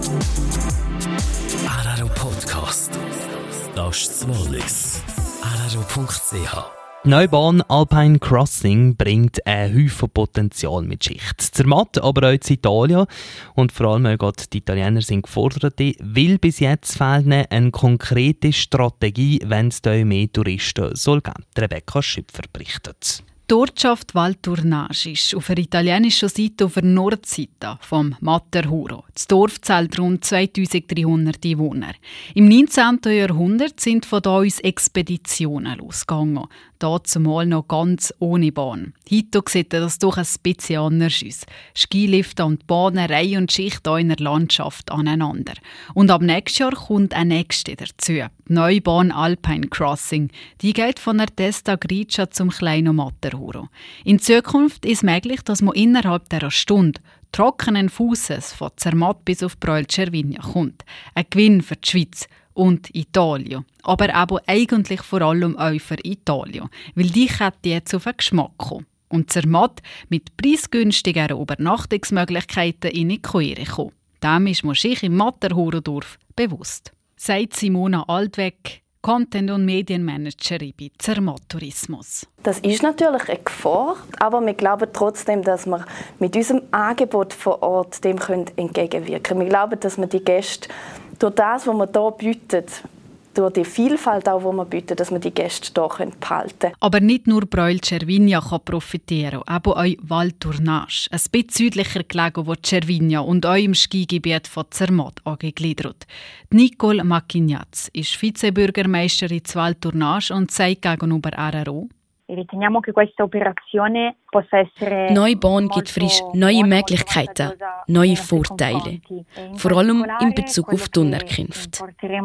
RRO Podcast. Das ist das Wallis. RRO.ch. Die neue Bahn Alpine Crossing bringt einen Haufen Potenzial mit Schicht. Zermatt, aber auch in Italien. Und vor allem auch die Italiener sind gefordert, weil bis jetzt fehlt ihnen eine konkrete Strategie, wenn es da mehr Touristen soll geben. Rebecca Schüpfer berichtet. Die Ortschaft Valtournage ist auf der italienischen Seite auf der Nordseite vom Matterhorn. Das Dorf zählt rund 2300 Einwohner. Im 19. Jahrhundert sind von hier aus Expeditionen losgegangen. Dazumal noch ganz ohne Bahn. Heute sieht das doch ein bisschen anders aus. Skilifte und Bahnen, Reihe und Schicht hier in der Landschaft aneinander. Und ab nächstes Jahr kommt eine nächste dazu. Die neue Bahn Alpine Crossing. Die geht von der Testa Grigia zum kleinen Matterhorn. In Zukunft ist es möglich, dass man innerhalb dieser Stunde trockenen Fußes von Zermatt bis auf Breul Cervinia kommt. Ein Gewinn für die Schweiz und Italien. Aber eben eigentlich vor allem auch für Italien, weil die hätte jetzt auf den Geschmack kommen. Und Zermatt mit preisgünstigeren Übernachtungsmöglichkeiten in die Quere kommen. Dem ist man sich im Matterhorndorf bewusst. Sagt Simona Altweg, Content- und Medienmanagerin bei Zermatt Tourismus. Das ist natürlich eine Gefahr, aber wir glauben trotzdem, dass wir mit unserem Angebot vor Ort dem entgegenwirken können. Wir glauben, dass wir die Gäste durch das, was wir hier bieten, durch die Vielfalt, auch, die wir bieten, dass wir die Gäste hier behalten können. Aber nicht nur Breul Cervinia kann profitieren, aber auch Valtournage, ein bisschen südlicher gelegen, wo Cervinia und auch im Skigebiet von Zermatt angegliedert. Nicole Macchignaz ist Vizebürgermeisterin in Valtournage und sagt gegenüber RRO: Riteniamo che questa operazione possa essere neue Bahn gibt frisch neue Möglichkeiten, neue Vorteile, vor allem in Bezug auf die Unterkünfte.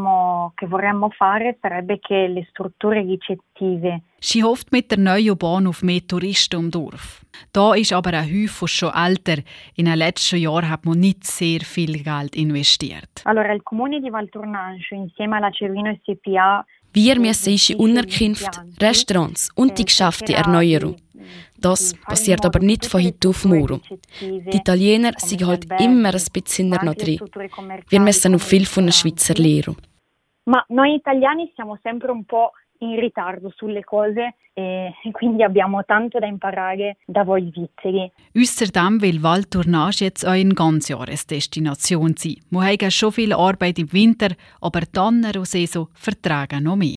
Sie hofft mit der neuen Bahn auf mehr Touristen im Dorf. Da ist aber ein Häufchen schon älter. In den letzten Jahren hat man nicht sehr viel Geld investiert. Allora, il Comune di Valtournage insieme alla Cervino SpA Wir müssen unsere Unterkünfte, Restaurants und die Geschäfte erneuern. Das passiert aber nicht von heute auf morgen. Die Italiener sind halt immer ein bisschen noch drin. Wir müssen noch viel von den Schweizer lernen. Ma noi italiani siamo sempre un po' in ritardo sulle cose e quindi abbiamo tanto da imparare da voi svizzeri. Außerdem will Valtournage jetzt auch eine Ganzjahresdestination sein. Wir haben schon viel Arbeit im Winter, aber dann und Saison vertragen noch mehr.